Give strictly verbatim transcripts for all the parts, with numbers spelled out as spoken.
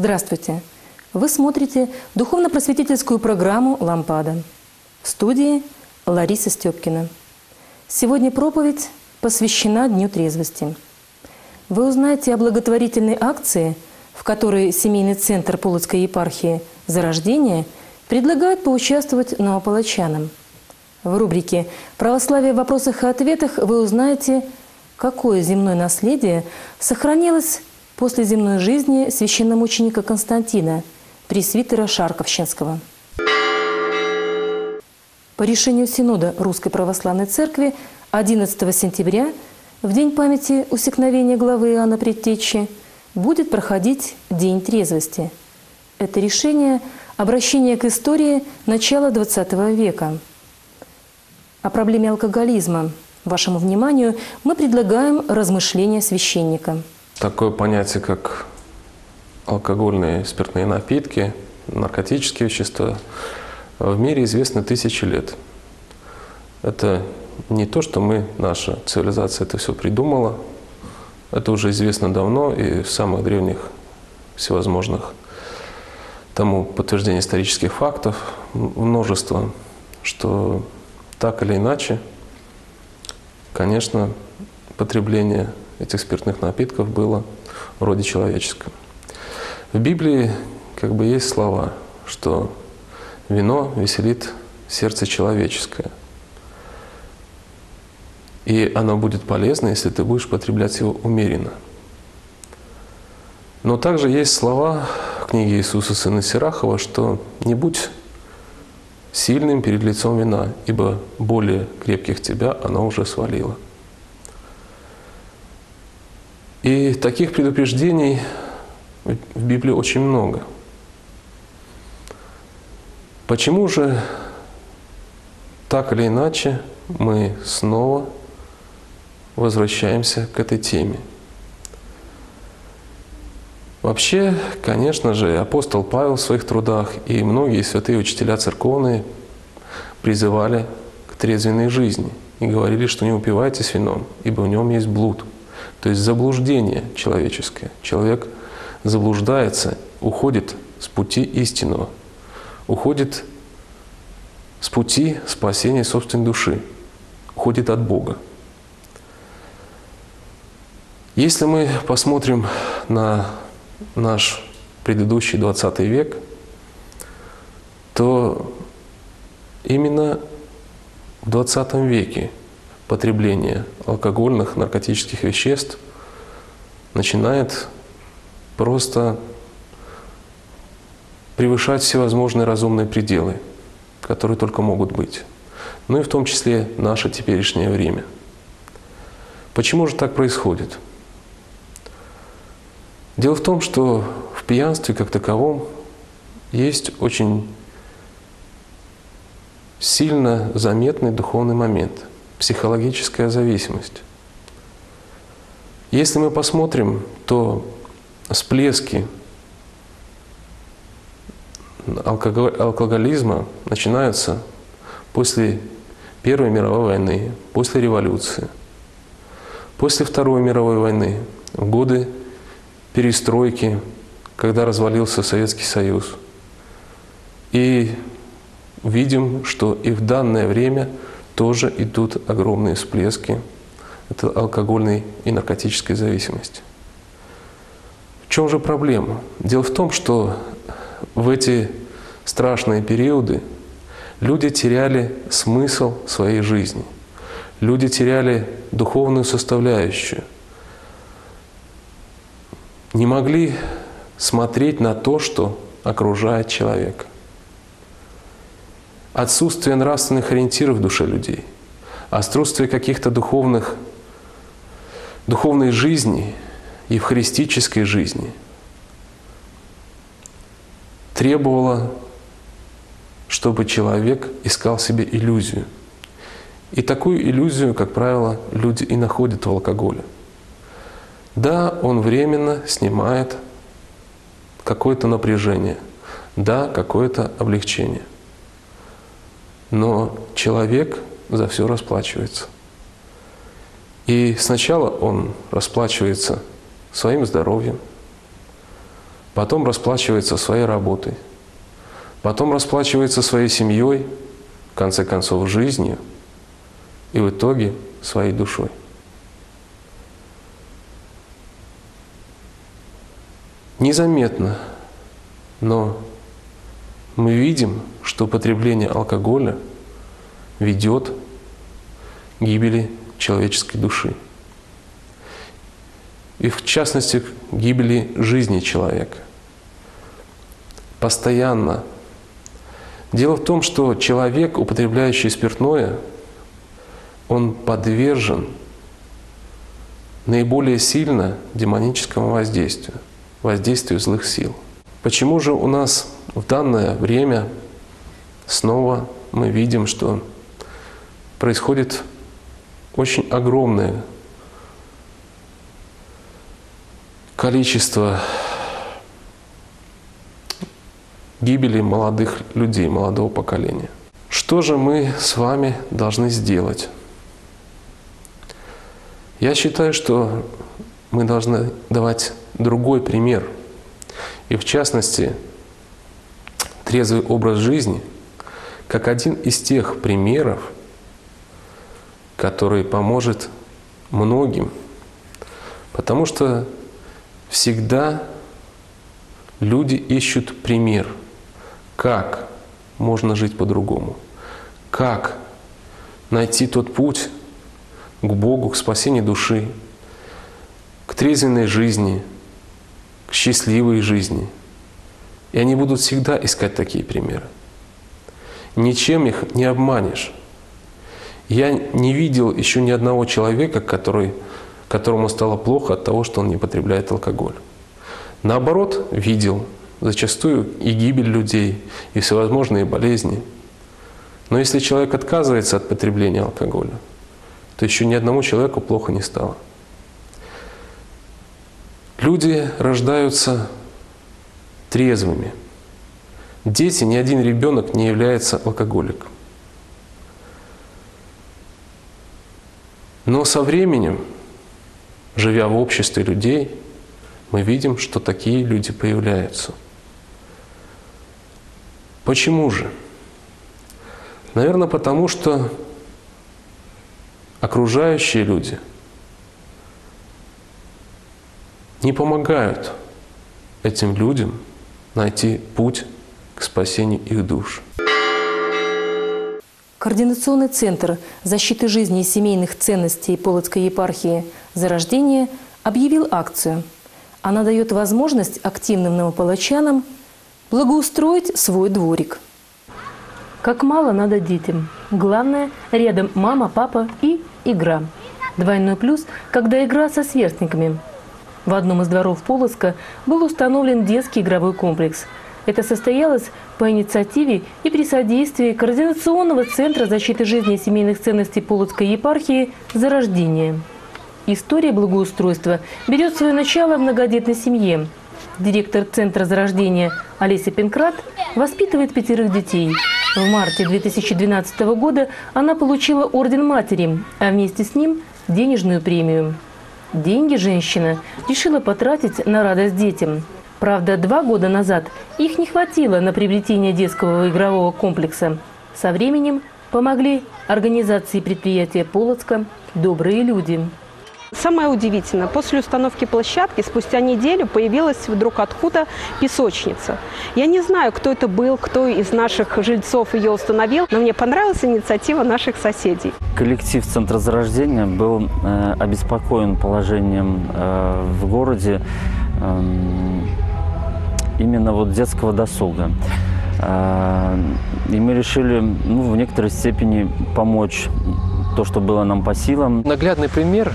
Здравствуйте! Вы смотрите духовно-просветительскую программу «Лампада». В студии Лариса Степкина. Сегодня проповедь посвящена Дню трезвости. Вы узнаете о благотворительной акции, в которой семейный центр Полоцкой епархии «Зарождение» предлагает поучаствовать новополочанам. В рубрике «Православие в вопросах и ответах» вы узнаете, какое земное наследие сохранилось после земной жизни священномученика Константина, пресвитера Шарковщинского. По решению Синода Русской Православной Церкви одиннадцатого сентября, в день памяти усекновения главы Иоанна Предтечи, будет проходить День трезвости. Это решение – обращение к истории начала двадцатого века. О проблеме алкоголизма вашему вниманию мы предлагаем размышления священника. Такое понятие, как алкогольные спиртные напитки, наркотические вещества, в мире известно тысячи лет. Это не то, что мы, наша цивилизация это все придумала. Это уже известно давно и в самых древних всевозможных тому подтверждение исторических фактов множество, что так или иначе, конечно, потребление этих спиртных напитков было в роде человеческом. В Библии как бы есть слова, что вино веселит сердце человеческое. И оно будет полезно, если ты будешь потреблять его умеренно. Но также есть слова в книге Иисуса сына Сирахова, что не будь сильным перед лицом вина, ибо более крепких тебя оно уже свалило. И таких предупреждений в Библии очень много. Почему же так или иначе мы снова возвращаемся к этой теме? Вообще, конечно же, апостол Павел в своих трудах и многие святые учителя церковные призывали к трезвенной жизни и говорили, что не упивайтесь вином, ибо в нем есть блуд. То есть заблуждение человеческое. Человек заблуждается, уходит с пути истинного, уходит с пути спасения собственной души, уходит от Бога. Если мы посмотрим на наш предыдущий двадцатый век, то именно в двадцатом веке потребление алкогольных, наркотических веществ начинает просто превышать всевозможные разумные пределы, которые только могут быть. Ну и в том числе наше теперешнее время. Почему же так происходит? Дело в том, что в пьянстве как таковом есть очень сильно заметный духовный момент – психологическая зависимость. Если мы посмотрим, то всплески алкоголизма начинаются после Первой мировой войны, после революции, после Второй мировой войны, в годы перестройки, когда развалился Советский Союз. И видим, что и в данное время тоже идут огромные всплески это алкогольной и наркотической зависимости. В чем же проблема? Дело в том, что в эти страшные периоды люди теряли смысл своей жизни, люди теряли духовную составляющую, не могли смотреть на то, что окружает человека. Отсутствие нравственных ориентиров в душе людей, отсутствие каких-то духовных, духовной жизни, евхаристической жизни требовало, чтобы человек искал себе иллюзию. И такую иллюзию, как правило, люди и находят в алкоголе. Да, он временно снимает какое-то напряжение, да, какое-то облегчение. Но человек за все расплачивается. И сначала он расплачивается своим здоровьем, потом расплачивается своей работой, потом расплачивается своей семьей, в конце концов, жизнью и в итоге своей душой. Незаметно, но мы видим, что употребление алкоголя ведет к гибели человеческой души. И в частности, к гибели жизни человека. Постоянно. Дело в том, что человек, употребляющий спиртное, он подвержен наиболее сильно демоническому воздействию, воздействию злых сил. Почему же у нас в данное время снова мы видим, что происходит очень огромное количество гибели молодых людей, молодого поколения? Что же мы с вами должны сделать? Я считаю, что мы должны давать другой пример. И в частности, трезвый образ жизни как один из тех примеров, который поможет многим. Потому что всегда люди ищут пример, как можно жить по-другому, как найти тот путь к Богу, к спасению души, к трезвенной жизни, к счастливой жизни. И они будут всегда искать такие примеры. Ничем их не обманешь. Я не видел еще ни одного человека, который, которому стало плохо от того, что он не потребляет алкоголь. Наоборот, видел зачастую и гибель людей, и всевозможные болезни. Но если человек отказывается от потребления алкоголя, то еще ни одному человеку плохо не стало. Люди рождаются трезвыми. Дети, ни один ребенок не является алкоголиком. Но со временем, живя в обществе людей, мы видим, что такие люди появляются. Почему же? Наверное, потому что окружающие люди не помогают этим людям найти путь к спасению их душ. Координационный центр защиты жизни и семейных ценностей Полоцкой епархии «Зарождение» объявил акцию. Она дает возможность активным новополочанам благоустроить свой дворик. Как мало надо детям. Главное, рядом мама, папа и игра. Двойной плюс, когда игра со сверстниками. В одном из дворов Полоцка был установлен детский игровой комплекс. Это состоялось по инициативе и при содействии Координационного центра защиты жизни и семейных ценностей Полоцкой епархии «Зарождение». История благоустройства берет свое начало в многодетной семье. Директор Центра «Зарождения» Олеся Пенкрат воспитывает пятерых детей. В марте две тысячи двенадцатого года она получила орден матери, а вместе с ним – денежную премию. Деньги женщина решила потратить на радость детям. Правда, два года назад их не хватило на приобретение детского игрового комплекса. Со временем помогли организации предприятия Полоцка «Добрые люди». Самое удивительное, после установки площадки спустя неделю появилась вдруг откуда песочница. Я не знаю, кто это был, кто из наших жильцов ее установил, но мне понравилась инициатива наших соседей. Коллектив Центра Зарождения был э, обеспокоен положением э, в городе э, именно вот детского досуга. Э, и мы решили, ну, в некоторой степени помочь то, что было нам по силам. Наглядный пример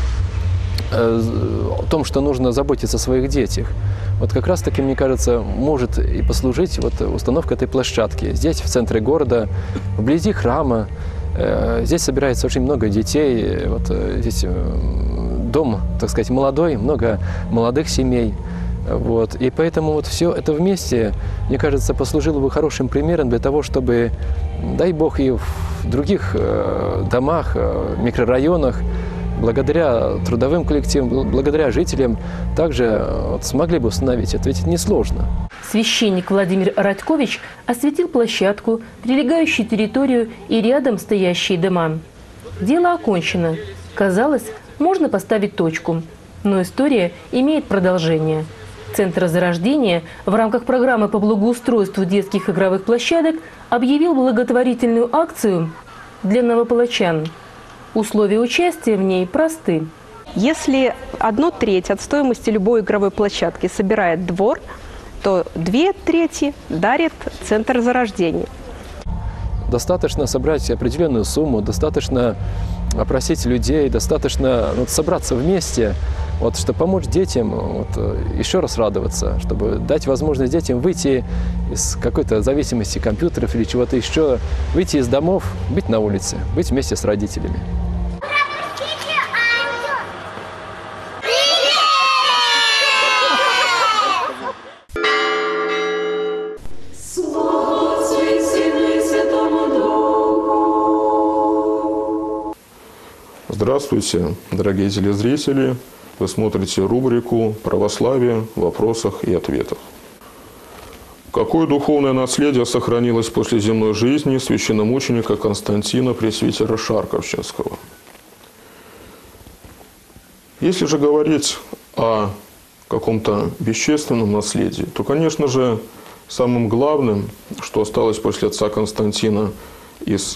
о том, что нужно заботиться о своих детях. Вот как раз таки, мне кажется, может и послужить вот установка этой площадки. Здесь, в центре города, вблизи храма, здесь собирается очень много детей. Вот здесь дом, так сказать, молодой, много молодых семей. Вот. И поэтому вот все это вместе, мне кажется, послужило бы хорошим примером для того, чтобы, дай Бог, и в других домах, микрорайонах благодаря трудовым коллективам, благодаря жителям также вот смогли бы установить это. Ведь это несложно. Священник Владимир Радькович осветил площадку, прилегающую территорию и рядом стоящие дома. Дело окончено. Казалось, можно поставить точку. Но история имеет продолжение. Центр Зарождения в рамках программы по благоустройству детских игровых площадок объявил благотворительную акцию для новополочан. Условия участия в ней просты. Если одну треть от стоимости любой игровой площадки собирает двор, то две трети дарит Центр Зарождения. Достаточно собрать определенную сумму, достаточно опросить людей, достаточно вот, собраться вместе, вот, чтобы помочь детям вот, еще раз радоваться, чтобы дать возможность детям выйти из какой-то зависимости компьютеров или чего-то еще, выйти из домов, быть на улице, быть вместе с родителями. Здравствуйте, дорогие телезрители! Вы смотрите рубрику «Православие в вопросах и ответах». Какое духовное наследие сохранилось после земной жизни священномученика Константина Пресвитера Шарковщинского? Если же говорить о каком-то вещественном наследии, то, конечно же, самым главным, что осталось после отца Константина из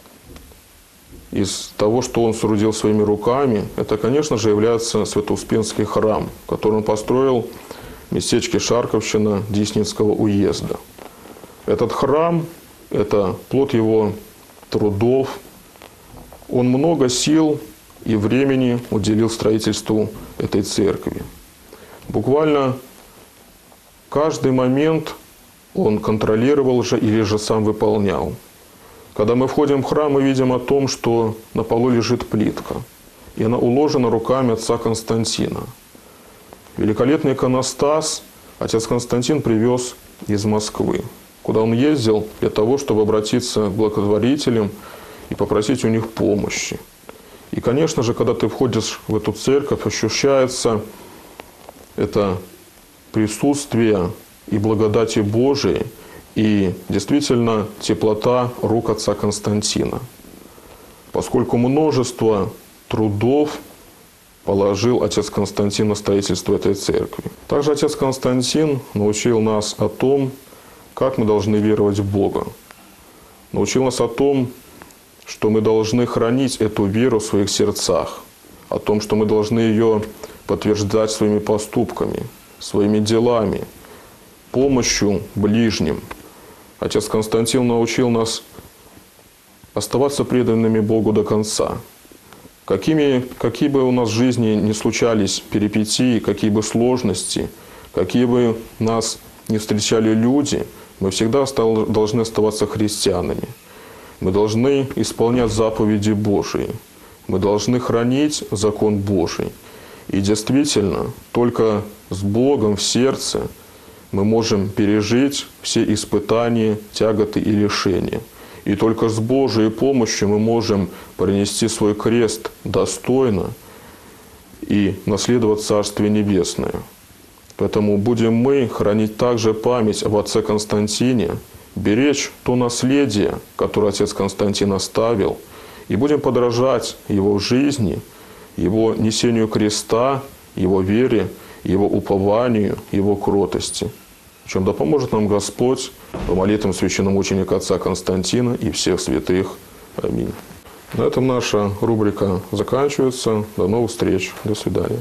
Из того, что он соорудил своими руками, это, конечно же, является Свято-Успенский храм, который он построил в местечке Шарковщина Десницкого уезда. Этот храм – это плод его трудов. Он много сил и времени уделил строительству этой церкви. Буквально каждый момент он контролировал же или же сам выполнял. Когда мы входим в храм, мы видим о том, что на полу лежит плитка, и она уложена руками отца Константина. Великолепный иконостас отец Константин привез из Москвы, куда он ездил для того, чтобы обратиться к благотворителям и попросить у них помощи. И, конечно же, когда ты входишь в эту церковь, ощущается это присутствие и благодати Божией, и действительно теплота рук отца Константина, поскольку множество трудов положил отец Константин на строительство этой церкви. Также отец Константин научил нас о том, как мы должны веровать в Бога. Научил нас о том, что мы должны хранить эту веру в своих сердцах, о том, что мы должны ее подтверждать своими поступками, своими делами, помощью ближним. Отец Константин научил нас оставаться преданными Богу до конца. Какими, какие бы у нас в жизни ни случались перипетии, какие бы сложности, какие бы нас не встречали люди, мы всегда должны оставаться христианами. Мы должны исполнять заповеди Божии. Мы должны хранить закон Божий. И действительно, только с Богом в сердце мы можем пережить все испытания, тяготы и лишения. И только с Божьей помощью мы можем принести свой крест достойно и наследовать Царствие Небесное. Поэтому будем мы хранить также память об отце Константине, беречь то наследие, которое отец Константин оставил, и будем подражать его жизни, его несению креста, его вере, его упованию, его кротости. В чем да поможет нам Господь по молитвам священномученика отца Константина и всех святых. Аминь. На этом наша рубрика заканчивается. До новых встреч. До свидания.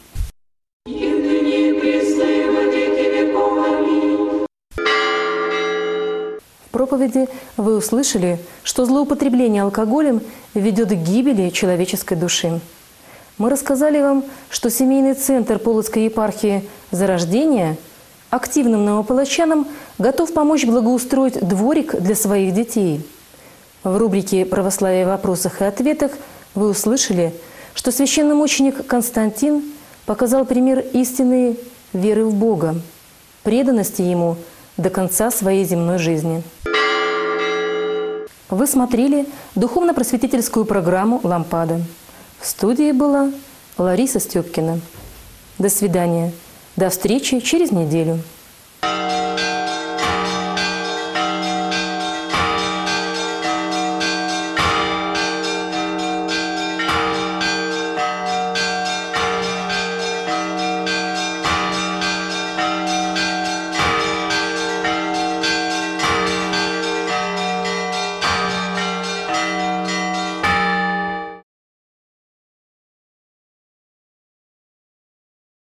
В проповеди вы услышали, что злоупотребление алкоголем ведет к гибели человеческой души. Мы рассказали вам, что семейный центр Полоцкой епархии «Зарождение» активным новополочанам готов помочь благоустроить дворик для своих детей. В рубрике «Православие в вопросах и ответах» вы услышали, что священномученик Константин показал пример истинной веры в Бога, преданности Ему до конца своей земной жизни. Вы смотрели духовно-просветительскую программу «Лампада». В студии была Лариса Степкина. До свидания. До встречи через неделю.